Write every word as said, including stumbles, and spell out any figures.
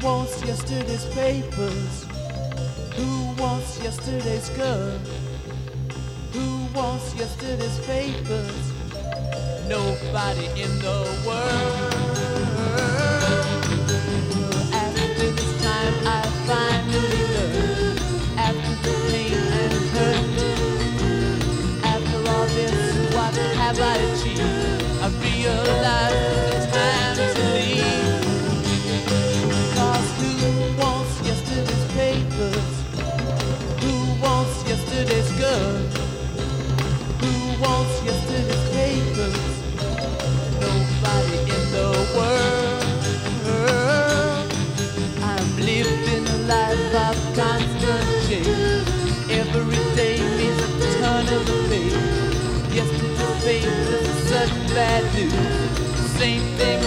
wants yesterday's papers? Who wants yesterday's girl? Who wants yesterday's papers? Nobody in the world. After this time I finally learned. After the pain and hurt, after all this, what have I achieved? I realize it's time to leave. Cause who wants yesterday's papers? Who wants yesterday's girl? Who wants yesterday's papers? Nobody in the world. I'm living a life of constant change. Every day means a turn of the page. Yesterday's papers is sudden bad news. Same thing